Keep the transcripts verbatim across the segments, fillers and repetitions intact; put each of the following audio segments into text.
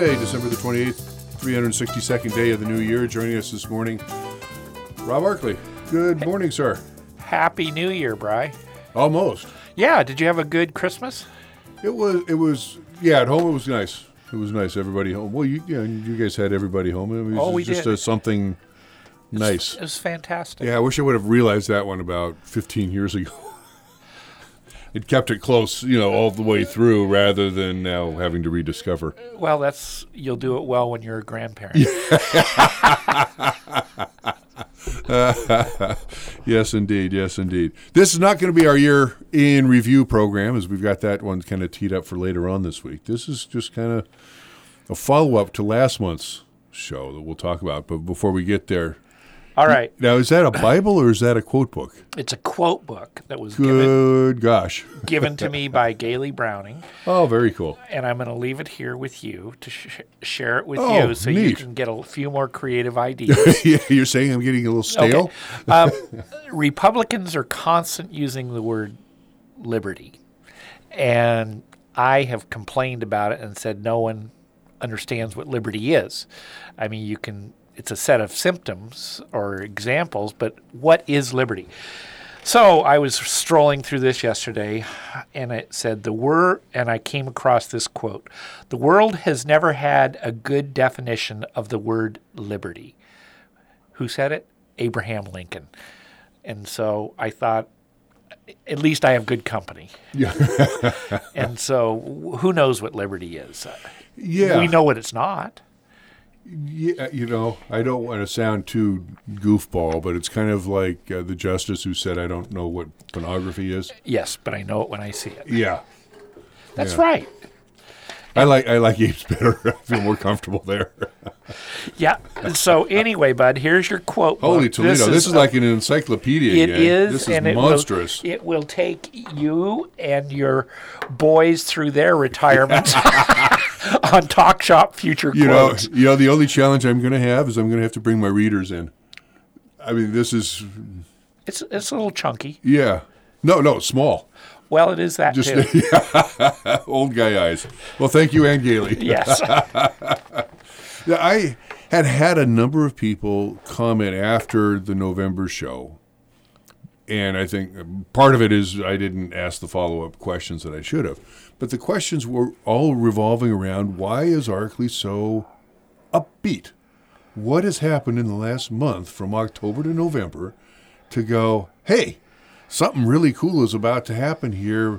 Monday, December the twenty-eighth, three hundred sixty-second day of the new year. Joining us this morning, Rob Arkley. Good morning, sir. Happy New Year, Bri. Almost. Yeah, did you have a good Christmas? It was, it was, yeah, at home it was nice. It was nice, everybody home. Well, you, yeah, you guys had everybody home. It was Oh, we just did. A, something nice. It was fantastic. Yeah, I wish I would have realized that one about fifteen years ago. It kept it close, you know, all the way through rather than now having to rediscover. Well, that's, you'll do it well when you're a grandparent. Yes, indeed. Yes, indeed. This is not going to be our year in review program, as we've got that one kind of teed up for later on this week. This is just kind of a follow-up to last month's show that we'll talk about. But before we get there, All right. now, is that a Bible or is that a quote book? It's a quote book that was given, Good gosh. given to me by Gailey Browning, Oh, very cool. and I'm going to leave it here with you to sh- share it with Oh, you so you neat. can get a few more creative ideas. Yeah, you're saying I'm getting a little stale? Okay. Um, Republicans are constant using the word liberty, and I have complained about it and said no one understands what liberty is. I mean, you can, it's a set of symptoms or examples, but what is liberty? So I was strolling through this yesterday, and it said the word, and I came across this quote: "The world has never had a good definition of the word liberty." Who said it? Abraham Lincoln. And so I thought, at least I have good company. Yeah. And so who knows what liberty is? Yeah. We know what it's not. Yeah, you know, I don't want to sound too goofball, but it's kind of like uh, the justice who said, I don't know what pornography is. Yes, but I know it when I see it. Yeah. That's Yeah. right. I like I like Abe's better. I feel more comfortable there. Yeah. So anyway, bud, here's your quote. Holy book. Toledo. This is, uh, like an encyclopedia. It gang. is, This is and it monstrous. will, it will take you and your boys through their retirement on Talk Shop Future you know, Quotes. you know, the only challenge I'm going to have is I'm going to have to bring my readers in. I mean, this is, It's it's a little chunky. yeah. No, no, small. Well, it is that Just too. yeah. Old guy eyes. Well, thank you, Ann Gailey. Yes. Yeah, I had had a number of people comment after the November show, and I think part of it is I didn't ask the follow-up questions that I should have. But the questions were all revolving around, why is Arkley so upbeat? What has happened in the last month from October to November to go, hey, something really cool is about to happen here?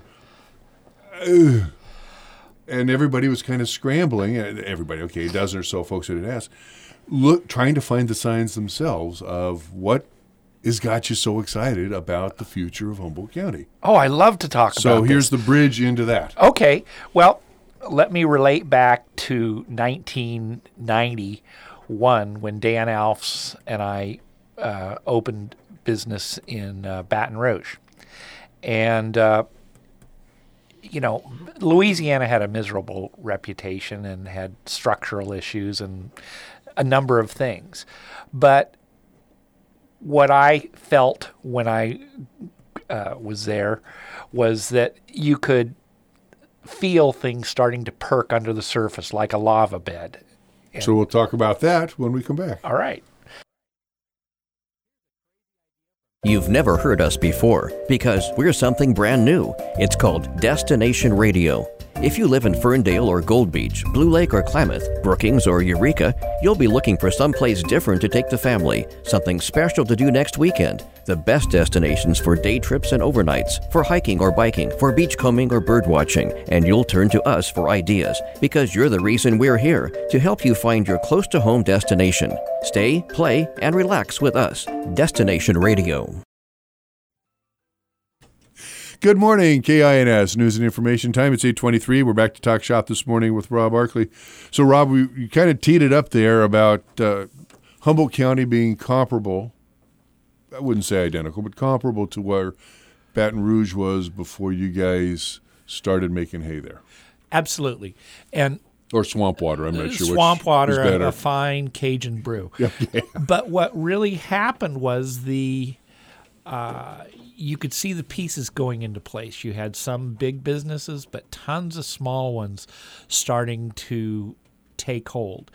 Ugh. And everybody was kind of scrambling. Everybody, okay, a dozen or so folks that had asked, look, trying to find the signs themselves of what has got you so excited about the future of Humboldt County. Oh, I love to talk So about here's this. the bridge into that. Okay. Well, let me relate back to nineteen ninety-one when Dan Alfs and I uh, opened business in uh, Baton Rouge. And, uh, you know, Louisiana had a miserable reputation and had structural issues and a number of things. But what I felt when I uh, was there was that you could feel things starting to perk under the surface like a lava bed. So we'll talk about that when we come back. All right. You've never heard us before because we're something brand new. It's called Destination Radio. If you live in Ferndale or Gold Beach, Blue Lake or Klamath, Brookings or Eureka, you'll be looking for someplace different to take the family, something special to do next weekend. The best destinations for day trips and overnights, for hiking or biking, for beachcombing or bird watching, and you'll turn to us for ideas because you're the reason we're here, to help you find your close-to-home destination. Stay, play, and relax with us. Destination Radio. Good morning, K I N S News and Information Time. It's eight twenty-three. We're back to Talk Shop this morning with Rob Arkley. So, Rob, we, you kind of teed it up there about uh, Humboldt County being comparable. I wouldn't say identical, but comparable to where Baton Rouge was before you guys started making hay there. Absolutely. And Or swamp water, I'm not sure swamp which water, is a, better. a fine Cajun brew. Okay. But what really happened was the uh, you could see the pieces going into place. You had some big businesses, but tons of small ones starting to take hold.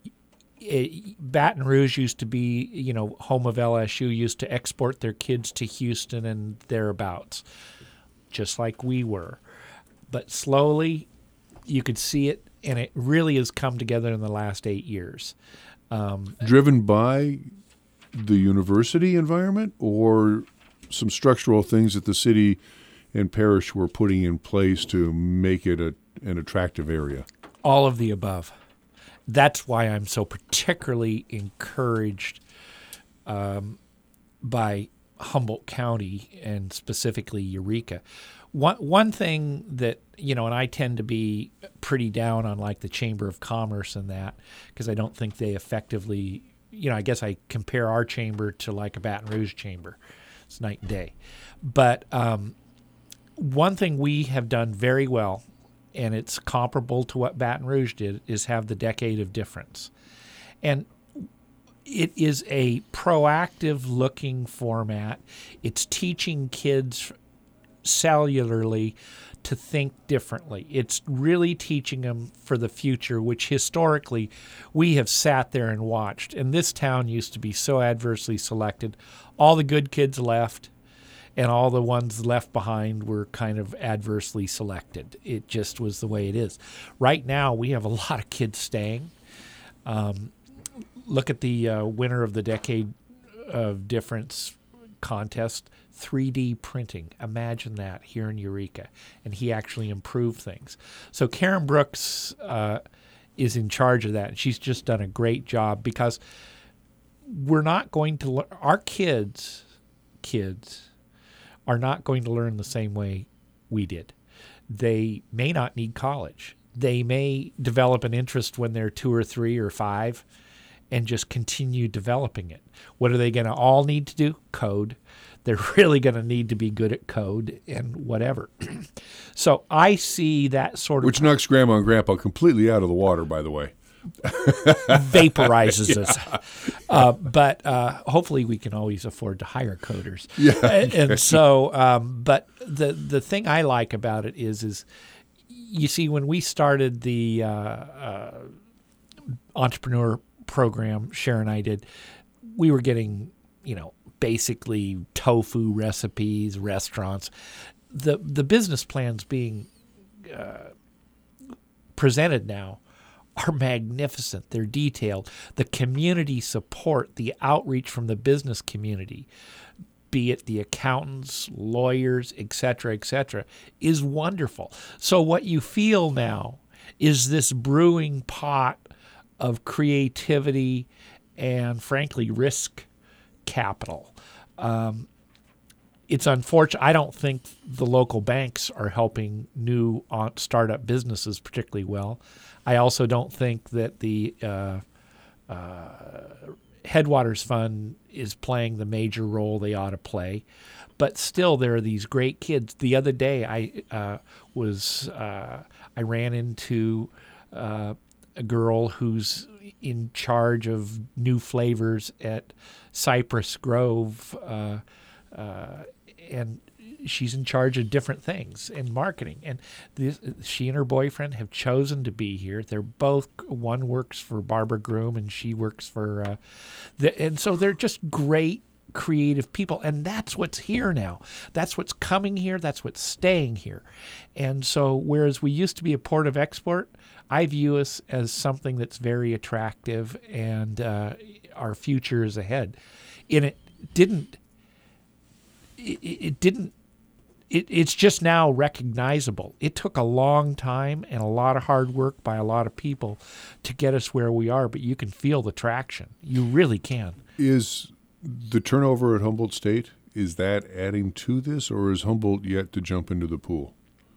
It, Baton Rouge used to be, you know, home of L S U, used to export their kids to Houston and thereabouts, just like we were. But slowly, you could see it, and it really has come together in the last eight years. Um, Driven by the university environment or some structural things that the city and parish were putting in place to make it a, an attractive area? All of the above. That's why I'm so particularly encouraged um, by Humboldt County and specifically Eureka. One one thing that, you know, and I tend to be pretty down on like the Chamber of Commerce and that, because I don't think they effectively, you know, I guess I compare our chamber to like a Baton Rouge chamber. It's night and day. But um, one thing we have done very well, and it's comparable to what Baton Rouge did, is have the decade of difference. And it is a proactive looking format. It's teaching kids cellularly to think differently. It's really teaching them for the future, which historically we have sat there and watched. And this town used to be so adversely selected. All the good kids left, and all the ones left behind were kind of adversely selected. It just was the way it is. Right now, we have a lot of kids staying. Um, look at the uh, winner of the Decade of Difference contest, three D printing. Imagine that here in Eureka. And he actually improved things. So Karen Brooks uh, is in charge of that, and she's just done a great job, because we're not going to learn, our kids, kids are not going to learn the same way we did. They may not need college. They may develop an interest when they're two or three or five and just continue developing it. What are they going to all need to do? Code. They're really going to need to be good at code and whatever. So I see that sort of... Which knocks Grandma and Grandpa completely out of the water, by the way. Vaporizes yeah. us. Uh, but uh, hopefully we can always afford to hire coders. Yeah. And, and so, um, but the the thing I like about it is, is you see, when we started the uh, uh, entrepreneur program, Sharon and I did, we were getting, you know, basically tofu recipes, restaurants. The the business plans being uh, presented now are magnificent. They're detailed. The community support, the outreach from the business community, be it the accountants, lawyers, et cetera, et cetera, is wonderful. So what you feel now is this brewing pot of creativity and, frankly, risk capital. Um, it's unfortunate. I don't think the local banks are helping new startup businesses particularly well. I also don't think that the uh, uh, Headwaters Fund is playing the major role they ought to play. But still, there are these great kids. The other day, I uh, was uh, I ran into uh, a girl who's in charge of new flavors at Cypress Grove, uh, uh, and she's in charge of different things in marketing. And this, she and her boyfriend have chosen to be here. They're both, one works for Barbara Groom and she works for, uh, the, and so they're just great creative people. And that's what's here now. That's what's coming here. That's what's staying here. And so whereas we used to be a port of export, I view us as something that's very attractive, and uh, our future is ahead. And it didn't, it, it didn't, It, it's just now recognizable. It took a long time and a lot of hard work by a lot of people to get us where we are, but you can feel the traction. You really can. Is the turnover at Humboldt State, is that adding to this, or is Humboldt yet to jump into the pool?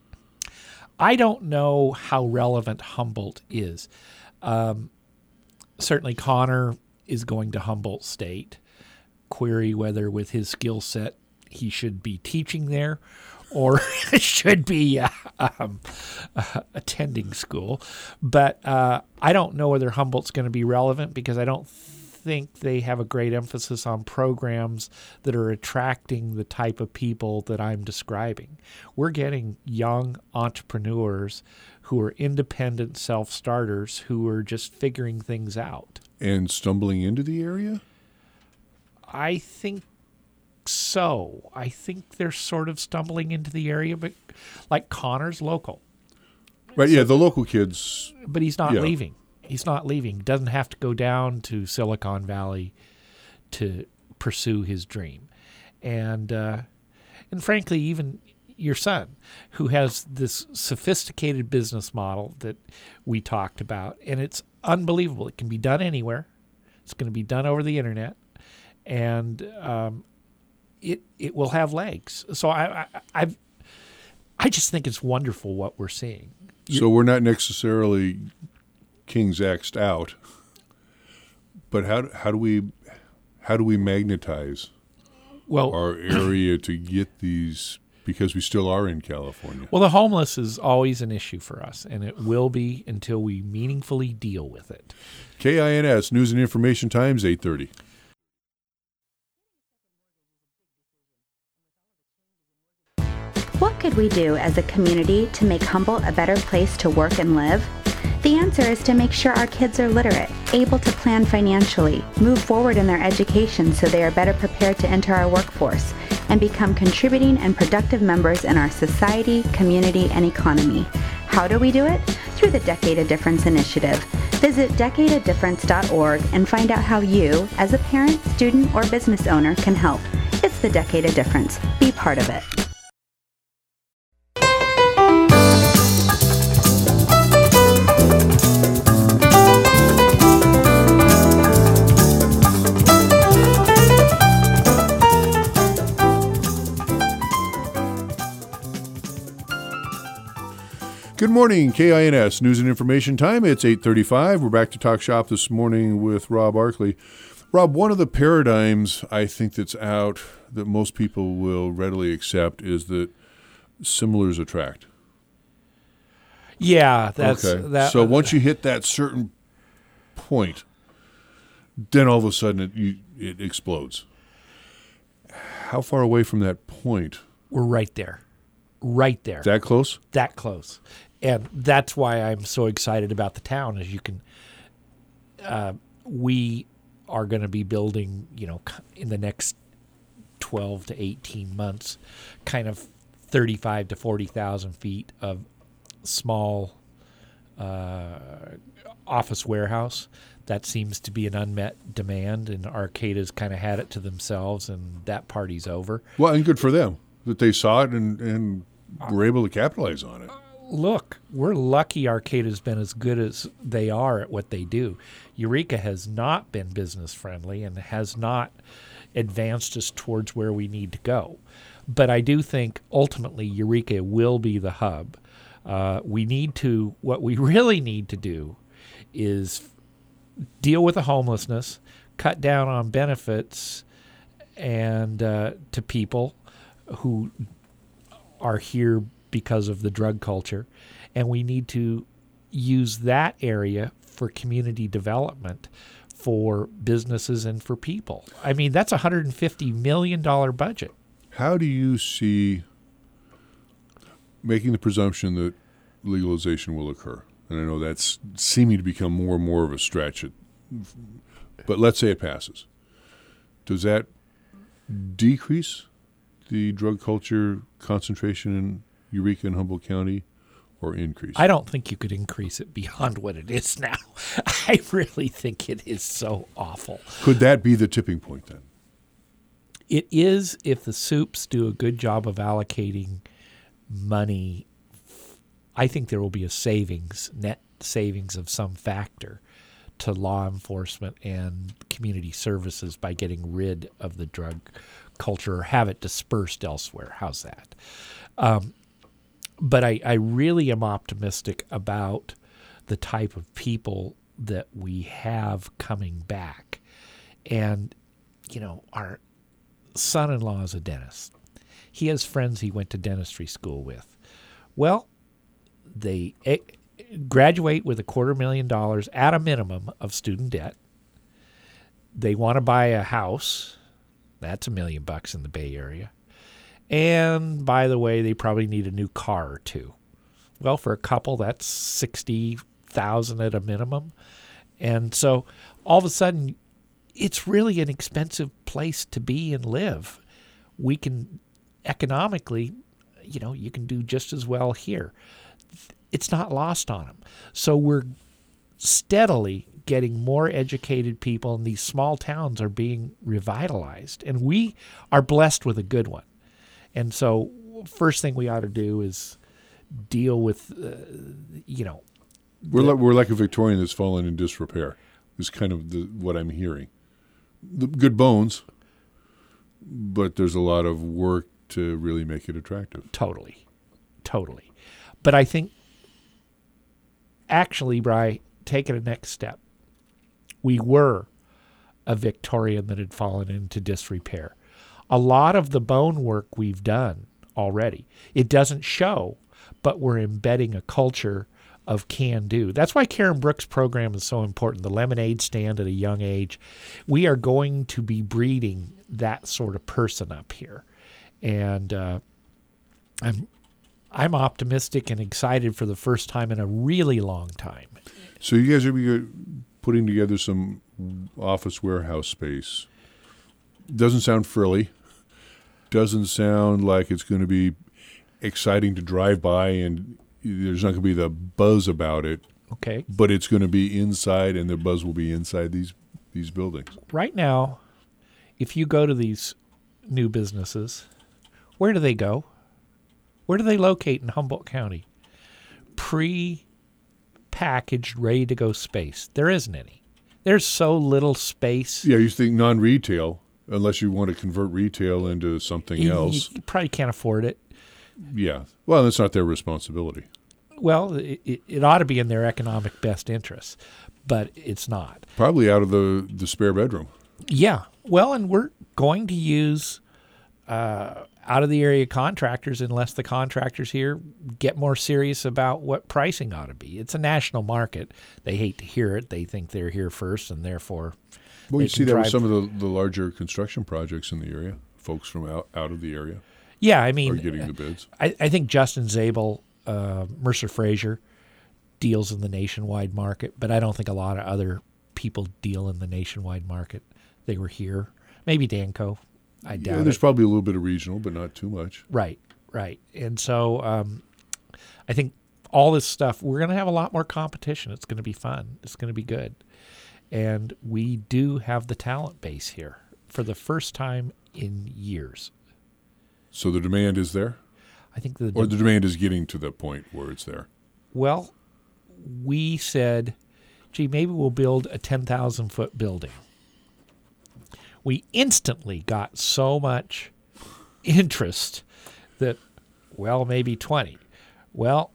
I don't know how relevant Humboldt is. Um, certainly Connor is going to Humboldt State. Query whether with his skill set he should be teaching there or should be uh, um, uh, attending school. But uh, I don't know whether Humboldt's going to be relevant, because I don't think they have a great emphasis on programs that are attracting the type of people that I'm describing. We're getting young entrepreneurs who are independent self-starters who are just figuring things out. And stumbling into the area? I think so. I think they're sort of stumbling into the area, but like Connor's local. Right, yeah, the local kids. But he's not Yeah. leaving. He's not leaving. Doesn't have to go down to Silicon Valley to pursue his dream. And uh, and frankly, even your son, who has this sophisticated business model that we talked about, and it's unbelievable. It can be done anywhere. It's going to be done over the internet, and um, it it will have legs. So I I I've, I just think it's wonderful what we're seeing. So we're not necessarily King's X'd out, but how how do we how do we magnetize well our area to get these, because we still are in California? Well, the homeless is always an issue for us, and it will be until we meaningfully deal with it. K I N S News and Information Times, eight thirty. What could we do as a community to make Humboldt a better place to work and live? The answer is to make sure our kids are literate, able to plan financially, move forward in their education so they are better prepared to enter our workforce, and become contributing and productive members in our society, community, and economy. How do we do it? Through the Decade of Difference initiative. Visit decade of difference dot org and find out how you, as a parent, student, or business owner, can help. It's the Decade of Difference. Be part of it. Good morning, K I N S News and Information Time. It's eight thirty-five. We're back to Talk Shop this morning with Rob Arkley. Rob, one of the paradigms I think that's out that most people will readily accept is that similars attract. Yeah, that's okay. that. So once you hit that certain point, then all of a sudden it, you, it explodes. How far away from that point? We're right there. Right there. That close? That close. And that's why I'm so excited about the town. As you can, uh, we are going to be building, you know, in the next twelve to eighteen months, kind of thirty-five to forty thousand feet of small uh, office warehouse. That seems to be an unmet demand, and Arcata's kind of had it to themselves, and that party's over. Well, and good for them that they saw it and, and were able to capitalize on it. Look, we're lucky Arcata's been as good as they are at what they do. Eureka has not been business friendly and has not advanced us towards where we need to go. But I do think ultimately Eureka will be the hub. Uh, we need to, what we really need to do is deal with the homelessness, cut down on benefits and uh, to people who are here because of the drug culture, and we need to use that area for community development for businesses and for people. I mean, that's a one hundred fifty million dollars budget. How do you see making the presumption that legalization will occur? And I know that's seeming to become more and more of a stretch, but let's say it passes. Does that decrease the drug culture concentration in Eureka and Humboldt County, or increase? I don't think you could increase it beyond what it is now. I really think it is so awful. Could that be the tipping point then? It is if the soups do a good job of allocating money. I think there will be a savings, net savings of some factor to law enforcement and community services by getting rid of the drug culture or have it dispersed elsewhere. How's that? Um, but I, I really am optimistic about the type of people that we have coming back. And, you know, our son-in-law is a dentist. He has friends he went to dentistry school with. Well, they eh, graduate with a quarter million dollars at a minimum of student debt. they want to buy a house. That's a million bucks in the Bay Area. And by the way, they probably need a new car or two. Well, for a couple, that's sixty thousand at a minimum. And so all of a sudden, it's really an expensive place to be and live. We can economically, you know, you can do just as well here. It's not lost on them. So we're steadily getting more educated people, and these small towns are being revitalized. And we are blessed with a good one. And so first thing we ought to do is deal with, uh, you know. We're, the, like, we're like a Victorian that's fallen in disrepair is kind of the, what I'm hearing. The good bones, but there's a lot of work to really make it attractive. Totally. Totally. But I think actually, Bri, take it a next step. We were a Victorian that had fallen into disrepair. A lot of the bone work we've done already, it doesn't show, but we're embedding a culture of can-do. That's why Karen Brooks' program is so important, the lemonade stand at a young age. We are going to be breeding that sort of person up here. And uh, I'm I'm optimistic and excited for the first time in a really long time. So you guys are be putting together some office warehouse space. Doesn't sound frilly. Doesn't sound like it's going to be exciting to drive by, and there's not going to be the buzz about it. Okay. But it's going to be inside, and the buzz will be inside these these buildings. Right now, if you go to these new businesses, where do they go? Where do they locate in Humboldt County? Pre-packaged, ready-to-go space. There isn't any. There's so little space. Yeah, you think non-retail, unless you want to convert retail into something you, else. You probably can't afford it. Yeah. Well, that's not their responsibility. Well, it, it, it ought to be in their economic best interest, but it's not. Probably out of the, the spare bedroom. Yeah. Well, and we're going to use uh, out-of-the-area contractors unless the contractors here get more serious about what pricing ought to be. It's a national market. They hate to hear it. They think they're here first, and therefore Well, they you see can that with drive- some of the, the larger construction projects in the area, folks from out, out of the area Yeah, I mean, are getting the bids. I, I think Justin Zabel, uh, Mercer Fraser deals in the nationwide market, but I don't think a lot of other people deal in the nationwide market. They were here. Maybe Danco. I doubt Yeah, there's it. probably a little bit of regional, but not too much. Right, right. And so um, I think all this stuff, we're going to have a lot more competition. It's going to be fun. It's going to be good. And we do have the talent base here for the first time in years. So the demand is there? I think the Or the demand is getting to the point where it's there? Well, we said, gee, maybe we'll build a ten thousand foot building. We instantly got so much interest that, well, maybe twenty. Well,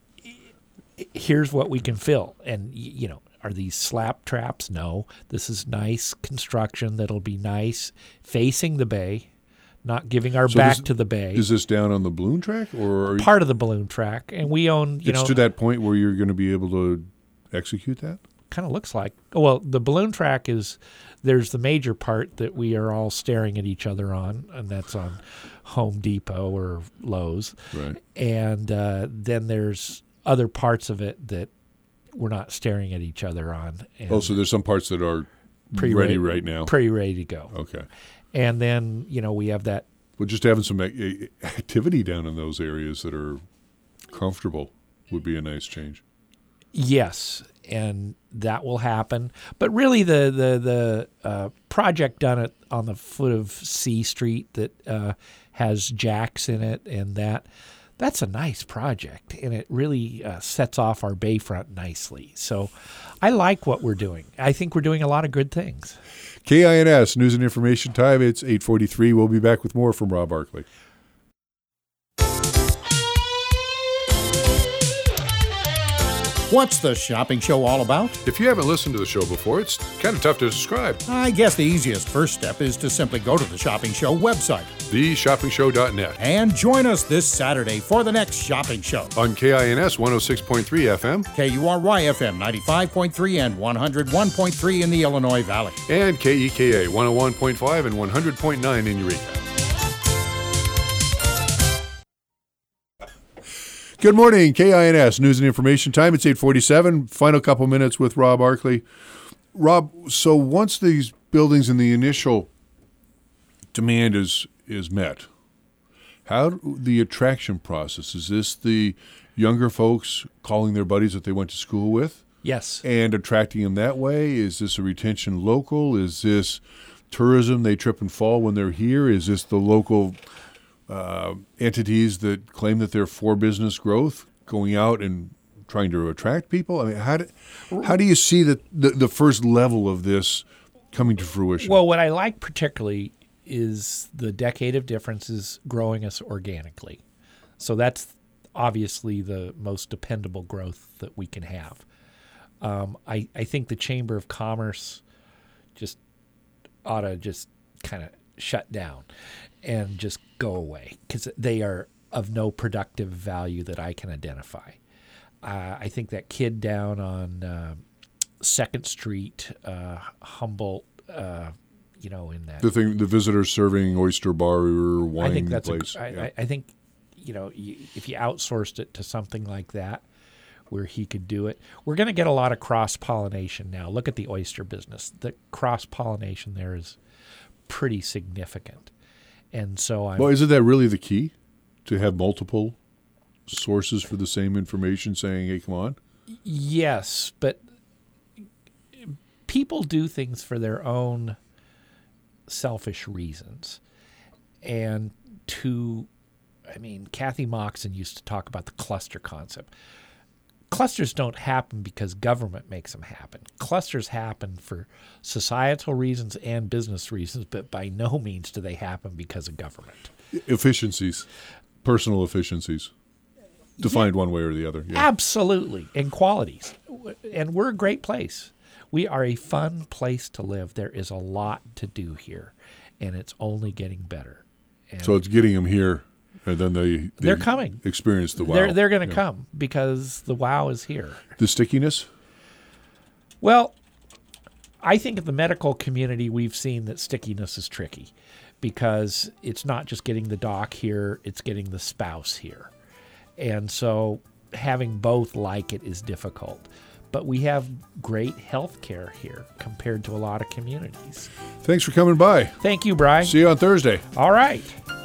here's what we can fill. And, you know, are these slap traps? No. This is nice construction that'll be nice facing the bay, not giving our So back this- to the bay. Is this down on the balloon track? Or are you, Part of the balloon track. And we own, you it's know. to that point where you're going to be able to execute that? Kind of looks like. Well, the balloon track is, there's the major part that we are all staring at each other on, and that's on Home Depot or Lowe's. Right. And uh, then there's other parts of it that we're not staring at each other on. And Oh, so there's some parts that are pretty ready right now. Pretty ready to go. Okay. And then, you know, we have that. Well, just having some ac- activity down in those areas that are comfortable would be a nice change. Yes, and that will happen. But really, the the the uh, project done at on the foot of C Street that uh, has jacks in it, and that that's a nice project, and it really uh, sets off our bayfront nicely. So, I like what we're doing. I think we're doing a lot of good things. K I N S News and Information Time. It's eight forty-three. We'll be back with more from Rob Barkley. What's the shopping show all about? If you haven't listened to the show before, it's kind of tough to describe. I guess the easiest first step is to simply go to the Shopping Show website the shopping show dot net and join us this Saturday for the next shopping show. on K I N S one oh six point three F M K U R Y F M ninety-five point three and one oh one point three in the Illinois Valley. and K E K A one oh one point five and one hundred point nine in Eureka. Good morning, K I N S News and Information Time. It's eight forty-seven. Final couple minutes with Rob Arkley. Rob, so once these buildings and the initial demand is is met, how do- the attraction process, is this the younger folks calling their buddies that they went to school with Yes. and attracting them that way? Is this a retention local? Is this tourism, they trip and fall when they're here? Is this the local uh, entities that claim that they're for business growth going out and trying to attract people? I mean, how do, how do you see the, the, the first level of this coming to fruition? Well, what I like particularly is the decade of differences growing us organically. So that's obviously the most dependable growth that we can have. Um, I, I think the Chamber of Commerce just ought to just kind of shut down and just go away because they are of no productive value that I can identify. Uh, I think that kid down on uh, Second Street, uh, Humboldt, uh, you know, in that. the thing, the visitor serving oyster bar or wine I think that's place. a, I, yeah. I, I think, you know, you, if you outsourced it to something like that, where he could do it, we're going to get a lot of cross pollination now. Look at the oyster business. The cross pollination there is pretty significant, and so I'm. Well, isn't that really the key, to have multiple sources for the same information saying, hey, come on? Yes, but people do things for their own selfish reasons. And to, I mean, Kathy Moxon used to talk about the cluster concept. Clusters don't happen because government makes them happen. Clusters happen for societal reasons and business reasons, but by no means do they happen because of government. Efficiencies, personal efficiencies, defined one way or the other. Yeah. Absolutely. And qualities. And we're a great place. We are a fun place to live. There is a lot to do here, and it's only getting better. And So it's getting them here, and then they, they They're coming. experience the wow. they're they're going to Yeah. come because the wow is here. The stickiness? Well, I think in the medical community, we've seen that stickiness is tricky because it's not just getting the doc here, it's getting the spouse here. And so having both like it is difficult. But we have great health care here compared to a lot of communities. Thanks for coming by. Thank you, Brian. See you on Thursday. All right.